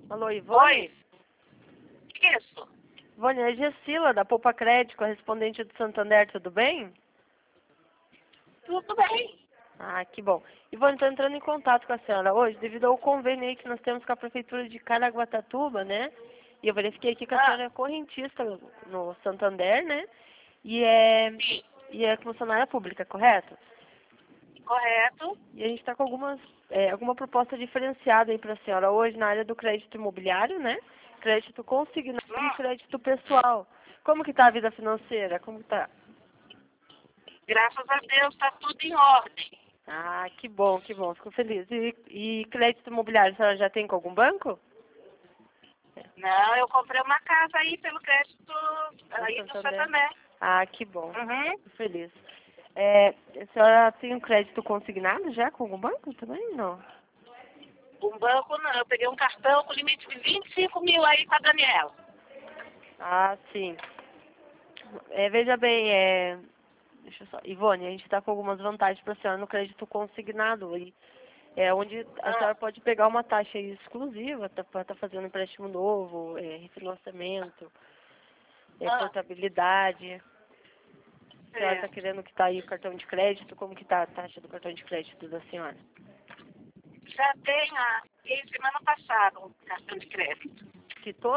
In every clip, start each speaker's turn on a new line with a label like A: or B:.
A: Alô, Ivone?
B: Oi. Isso.
A: Ivone, é Gessila, da Poupa Crédito, correspondente do Santander, tudo bem?
B: Tudo bem.
A: Ah, que bom. Ivone, estou entrando em contato com a senhora hoje, devido ao convênio aí que nós temos com a Prefeitura de Caraguatatuba, né? E eu verifiquei aqui que a senhora é correntista no Santander, né? E é,
B: Sim.
A: e é funcionária pública, correto?
B: Correto.
A: E a gente está com alguma proposta diferenciada aí para a senhora hoje na área do crédito imobiliário, né? Crédito consignado e crédito pessoal. Como que está a vida financeira? Como que tá?
B: Graças a Deus está tudo em ordem.
A: Ah, que bom, fico feliz. E crédito imobiliário, a senhora já tem com algum banco?
B: Não, eu comprei uma casa aí pelo crédito aí do Santander.
A: Ah, que bom,
B: Uhum.
A: fico feliz. É, a senhora tem um crédito consignado já com algum banco também? Não.
B: Um banco não, eu peguei um cartão com limite de 25 mil aí com a Daniela.
A: Ah, sim. Veja bem, deixa eu só. Ivone, a gente está com algumas vantagens para a senhora no crédito consignado. Onde a senhora pode pegar uma taxa aí exclusiva para estar fazendo empréstimo novo, refinanciamento, portabilidade. A senhora está querendo que está aí o cartão de crédito? Como que está a taxa do cartão de crédito da senhora?
B: Já tenho semana passada um cartão de crédito.
A: Quitou?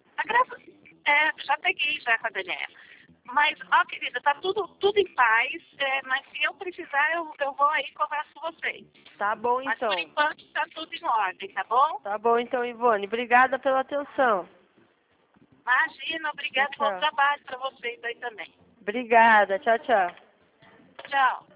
B: Já peguei já com a Daniela. Mas, ó, querida, tá tudo em paz, mas se eu precisar, eu vou aí e converso com vocês.
A: Tá bom,
B: Mas,
A: então.
B: por enquanto, tá tudo em ordem, tá bom?
A: Tá bom, então, Ivone. Obrigada pela atenção.
B: Imagina, obrigada, bom
A: Tchau.
B: trabalho para vocês aí também.
A: Obrigada. Tchau, tchau.
B: Tchau.